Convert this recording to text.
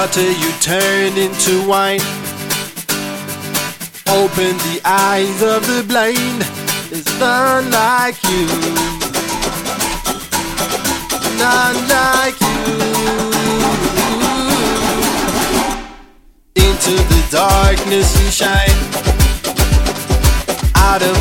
water you turn into wine. Open the eyes of the blind. There's none like you. None like you. Into the darkness you shine. Out of